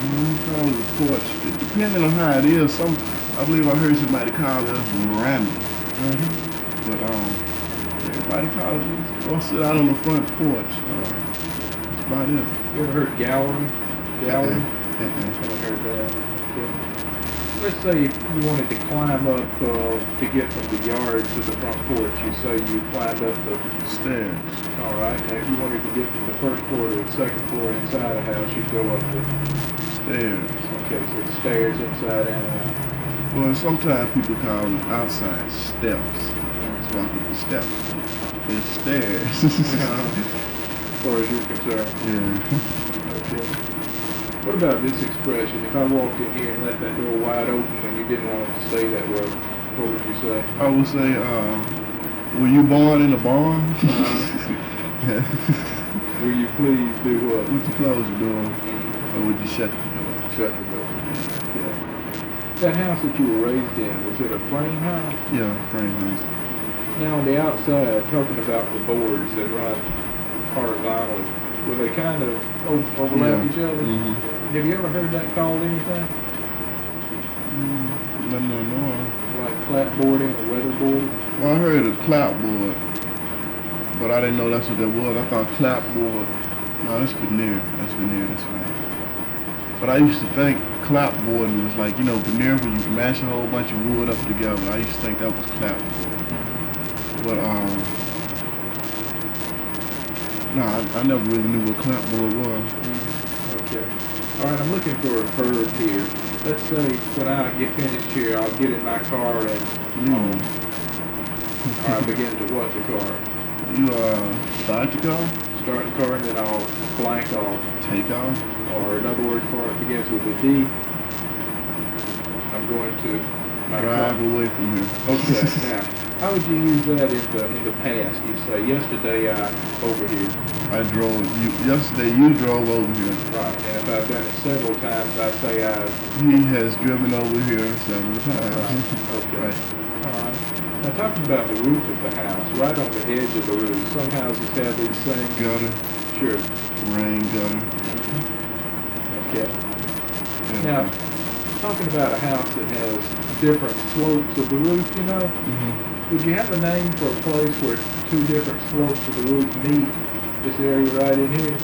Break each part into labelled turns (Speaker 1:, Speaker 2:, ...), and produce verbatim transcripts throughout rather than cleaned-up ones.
Speaker 1: We call it a porch. It, depending on how it is, some I believe I heard somebody call it a veranda.
Speaker 2: Mm-hmm.
Speaker 1: But um, everybody calls it go sit out on the front porch. Uh, that's about it.
Speaker 2: You ever heard gallery? Gallery?
Speaker 1: Uh-uh. Uh-uh.
Speaker 2: Haven't heard that. Okay. Let's say you wanted to climb up uh, to get from the yard to the front porch. You say you climbed up the
Speaker 1: Stairs.
Speaker 2: all right. Now, if you wanted to get from the first floor to the second floor inside a house, you'd go up the
Speaker 1: Stairs.
Speaker 2: okay, so it's stairs inside and out.
Speaker 1: Well, sometimes people call them outside steps. It's walk up the steps. It's stairs.
Speaker 2: As far as you're concerned.
Speaker 1: Yeah.
Speaker 2: Okay. What about this expression? If I walked in here and left that door wide open and you didn't want it to stay that way, what would you say?
Speaker 1: I would say, uh, were you born in a barn?
Speaker 2: Uh, will you please do what?
Speaker 1: Would you close the door, or would you shut the door?
Speaker 2: Shut the door. Okay. That house that you were raised in, was it a frame house?
Speaker 1: Yeah, frame house.
Speaker 2: Now on the outside, talking about the boards that run horizontally, were they kind of o- overlap
Speaker 1: Yeah.
Speaker 2: each other?
Speaker 1: Mm-hmm.
Speaker 2: Have you ever heard that called anything?
Speaker 1: Mm, no, no, no.
Speaker 2: Like clapboarding or weatherboarding?
Speaker 1: Well, I heard of clapboard, but I didn't know that's what that was. I thought clapboard. No, that's veneer. That's veneer. That's right. But I used to think clapboarding was like, you know, veneer where you mash a whole bunch of wood up together. I used to think that was clapboard. But um, no, I, I never really knew what clapboard was.
Speaker 2: Okay. All right, I'm looking for a verb here. Let's say when I get finished here, I'll get in my car and
Speaker 1: Mm.
Speaker 2: or I begin to what the car?
Speaker 1: You uh, start your car,
Speaker 2: Start the car and then I'll blank off.
Speaker 1: take off.
Speaker 2: Or another word for it begins with a D. I'm going to my
Speaker 1: Drive
Speaker 2: car.
Speaker 1: away from here.
Speaker 2: Okay, now, how would you use that in the in the past? You say, yesterday I over here.
Speaker 1: I drove. You yesterday. You drove over here.
Speaker 2: Right, and if I've done it several times, I say I
Speaker 1: He has driven over here several times.
Speaker 2: Right. Okay.
Speaker 1: Right.
Speaker 2: All right. Now talking about the roof of the house, right on the edge of the roof, some houses have these things.
Speaker 1: Gutter,
Speaker 2: Sure.
Speaker 1: rain gutter.
Speaker 2: Okay.
Speaker 1: Yeah.
Speaker 2: Now, talking about a house that has different slopes of the roof, you know,
Speaker 1: hmm
Speaker 2: would you have a name for a place where two different slopes of the roof meet? This area right in here?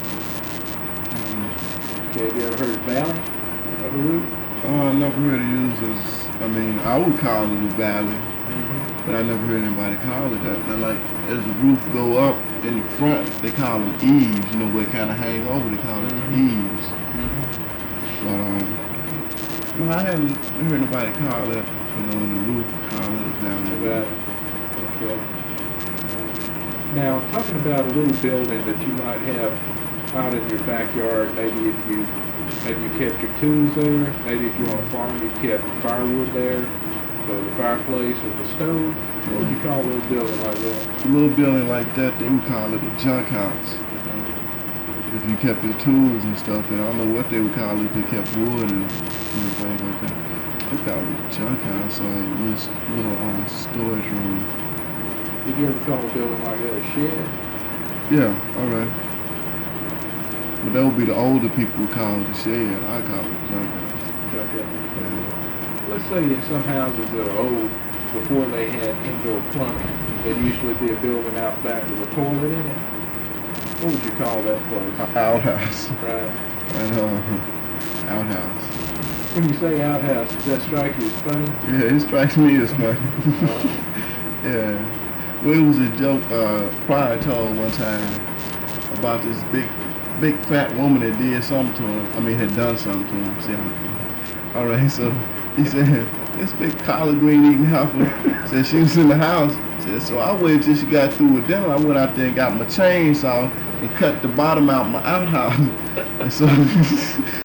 Speaker 1: hmm
Speaker 2: Okay, have you ever heard of valley of a roof?
Speaker 1: Oh, I never heard it used as. I mean, I would call it a valley,
Speaker 2: Mm-hmm.
Speaker 1: but I never heard anybody call it that. And like as the roof go up in the front, they call them eaves. You know, where it kind of hang over, they call it
Speaker 2: Mhm.
Speaker 1: eaves.
Speaker 2: Mm-hmm.
Speaker 1: But um, no, I hadn't heard nobody call it. You know, in the roof call it a valley.
Speaker 2: Valley. Okay. Now, talking about a little building that you might have out in your backyard, maybe if you maybe you kept your tools there, maybe if you're on a farm, you kept firewood there, for the fireplace or the stove. What would you call a little building like that?
Speaker 1: A little building like that, they would call it a junk house. If you kept your tools and stuff, and I don't know what they would call it if they kept wood and everything like that. They call it a junk house or a little, little um, storage room.
Speaker 2: Did you ever call a building like that a shed?
Speaker 1: Yeah, all right. But that would be the older people who call it a shed. I call it a junk house.
Speaker 2: Okay.
Speaker 1: Yeah.
Speaker 2: Let's say in some houses that are old, before they had indoor plumbing, there'd usually be a building out back with a toilet in it. What would you call that place?
Speaker 1: Outhouse.
Speaker 2: Right.
Speaker 1: And, uh, outhouse.
Speaker 2: When you say outhouse, does that strike you as funny?
Speaker 1: Yeah, it strikes me as funny.
Speaker 2: Uh,
Speaker 1: Yeah. Well, it was a joke uh, Pryor told one time about this big, big fat woman that did something to him. I mean, had done something to him. See, all right, so he said, this big collard green eating heifer said she was in the house. Said, so I waited till she got through with dinner. I went out there and got my chainsaw and cut the bottom out my outhouse. And so